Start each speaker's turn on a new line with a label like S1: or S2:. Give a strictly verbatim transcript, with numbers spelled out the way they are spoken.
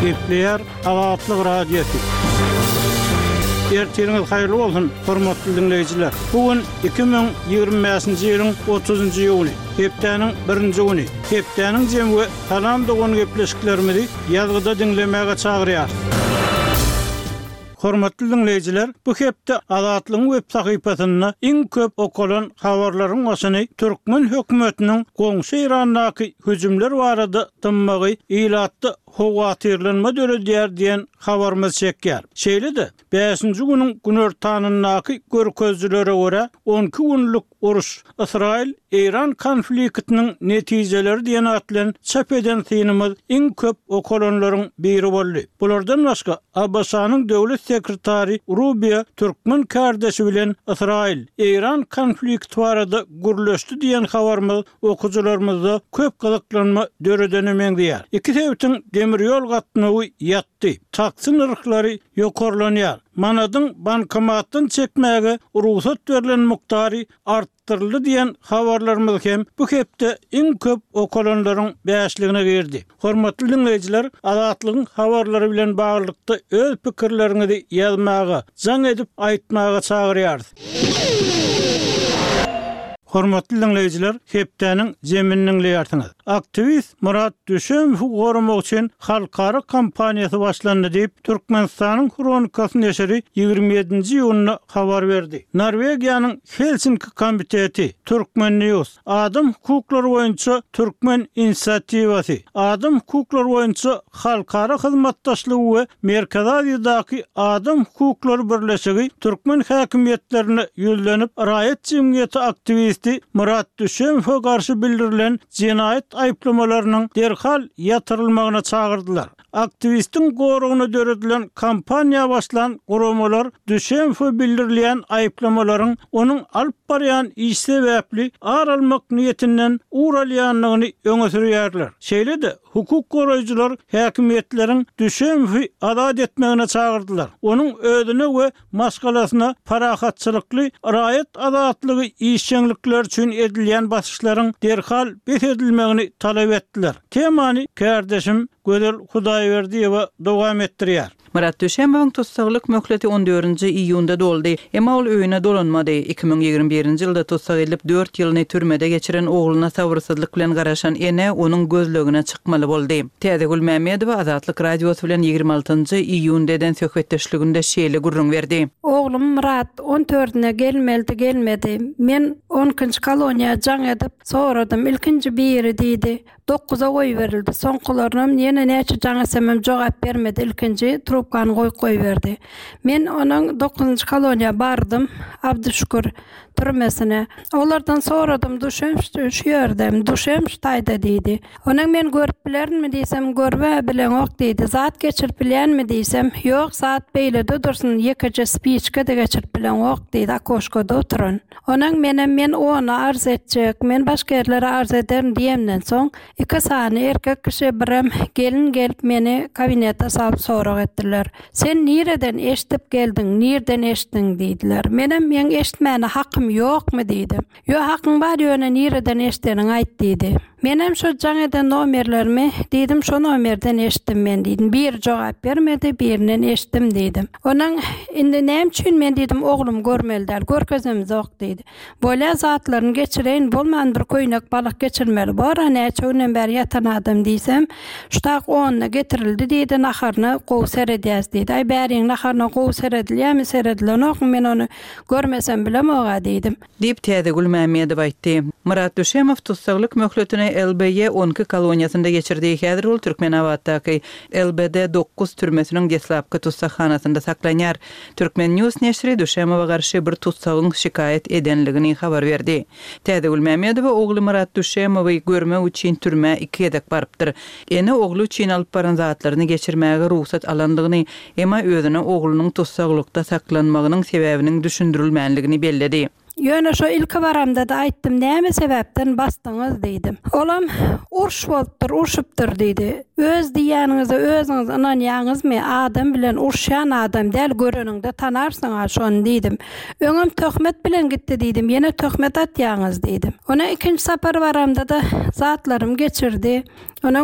S1: Gepleyer Azatlyk radiosu. Erteniňiz haýyrly bolsun, hormatly dinleýijiler. Bugün iki bin ýygrimi beşinji ýylyň otuzynjy ýuly, hepdeniň birinji güni. Hepdeniň jemgy salam dogan gepleşiklerimizi ýazgyda dinlemäge çagyrýar. Hormatly dinleýijiler, bu hepde Azatlyk web sahypasyna iň köp okulan habarlaryň başyny Türkmen hökümetiniň goňşy Irandaky hüjümler barada tymmagy ilatdy howatyrlanma döredýär diýen habarymyz çekýär. Şeýle-de beşinji güniň günertanyndaky görkezlere görä on iki günlük uruş Israil Iran konfliktiniň netijeleri diýen atlan çap eden synymyz iň köp okulanlaryň biri boldy. Bulardan başga Abbasanyň döwlet sekretary Rubio Türkmen kardeşi bilen Israil Iran konflikti barada gürleşdi diýen habarymyz okujularymyzda köp gyzyklanma döredenemeň diýär. Iki sebäpden demir ýol gatnagy ýatdy. Taksin ırklary ýokarlanýar. Manadyň bankomatdan çekmäge ruhsat berilen muktary arttyryldy diýen habarlarymyz hem bu hepde iň köp okulanlaryň beşligine girdi. Hormatly dinleýijiler, Azatlygyň habarlary bilen baglykda öz pikirleriňizi ýazmaga, jaň edip aýtmaga çagyrýar. Hormatly dinleýijiler, hepdeniň jeminiň ýartyňyz. Aktivist Murat Düşemow gorumak üçin halkara kampaniýasy başlandy diýip Türkmenistanyň Kronikasy neşri ýygrimi ýedinji ýylyna habar berdi. Norwegiýanyň Helsinki komiteti Türkmen News, Adam hukuklary boýunça Türkmen inisiatiwasy, Adam hukuklary boýunça halkara hyzmatdaşlygy we Merkez Aziýadaky Adam hukuklary birleşigi Türkmen häkimetlerine ýüzlenip raýat jemgyýeti aktivisti Murat Düşemow'a garşy bildirilen jinayet aýplamalarının derhal yatırılmagyna çagyrdylar. Aktivistin goruguna döredilen kampaniýa başlan guramalar Düşemow'a bildirilýän aýplamalaryň onuň alyp barýan iş sebäpli ar almak niýetinden uralýanlygyny öňe sürýärler. Şeýle-de hukuk goraýjylar häkimetleriň Düşemow'y azat etmegine çagyrdylar. Onuň özüne we maskalasyna parahatçylykly raýat azatlygy işçilikler üçin edilýän basyşlaryň derhal besedilmegini talap etdiler. Temany kardeşim Gödel Hudaýberdiýewa dowam etdirýär.
S2: Murat Düşemowyň tutsaglyk möhleti on dördünji iýunda doldy. Emma ol öýüne dolanmady. iki bin ýygrimi birinji ýylda tutsak edilip dört ýylyny türmede geçiren ogluna sabrsyzlyk bilen garaşan ene onuň gözlegine çykmaly boldy. Täzegül Mämedow Azatlyk radiosy bilen ýygrimi altynjy iýundeden söhbetdeşliginde şeýle gurrun berdi.
S3: Oglum Murat on dördüne gelmeli gelmedi. Men on ikinji koloniýa jaň edip soradym. Ilkinji biri diýdi. dokuza goý berildi. Soňkularynam ýene näçe jaň esemem jogap bermedi. Ilkinji trubkany goýup goýberdi. Men onuň dokuzynjy koloniýa bardym. Abdüşkür türmesine. Olardan soradym, Düşemow şu ýerdem, Düşemow taýda diýdi. Onuň men görüp bilermi diýsem, görbe bilen ok diýdi. Zat geçirip bilenmi diýsem, ýok, zat beýlede dursun, ýekece spiçke de geçirip bilen ok diýdi. Akoşkada oturun. Onuň menem men onu arz etjek, men başga ýerlere arz ederim diýemden soň iki sany erkek kişi birem gelin gelip meni kabinete salyp sorak etdiler. Sen nireden eşitip geldin, nirden eşitdin diýdiler. Menem men eşitmäne hakym ýokmy diýdim. Ýok, hakyň bar ýöne nireden eşitdiňi aýt diýdi. Menem şu jaň eden nomerlerimi diýdim, şu nomerden eşitdim men diýdim. Bir jogap bermedi, birinden eşitdim diýdim. Onuň indi näme üçin men diýdim, oglum görmeliler, görkezimiz ok diýdi. Bola zatlaryny geçireýin, bolman bir köýnek balyk geçirmeli. Bara näçe günden beri yatan adam diýsem, şutak onyna getirildi diýdi, naharyny gowy seredýäs diýdi. Aý bäriň naharyna gowy seredilýärmi, seredilýän ok, men onu görmesem bilem oga diýdim.
S2: Diýip Täzegül Mämedow aýtdy. Murat Düşemow tutsaglyk möhletini L B Y on iki koloniýasynda geçirdi. Häzir ol Türkmenawatdaky L B D dokuz türmesiniň deslapky tutsakhanasynda saklanýar. Türkmen News neşri Düşemow'a garşy bir tutsagyň şikayet edenligini habar berdi. Täzegül Mämedow ogly Murat Düşemowy görmek üçin türme iki edek barıpdyr. Ene ogly üçin alyp baran zatlaryny geçirmäge ruhsat alandygyny, emma özüne oglunyň tutsaglykda saklanmagynyň sebäbiniň düşündirilmänligini belledi.
S3: Ýöne şu ilki baramda da aýtdym, näme sebäpden bastyňyz diýdim. Olam urş bolupdyr, urşupdyr diýdi. Öz diýäniňize özüňiz inanýaňyzmy? Adam bilen urşan adam däl, göreningde tanarsyň ha şonu diýdim. Öňüm töhmet bilen gitdi diýdim. Ýene töhmet atýaňyz diýdim. Ona ikinji sapar baramda da zatlarym geçirdi. Ona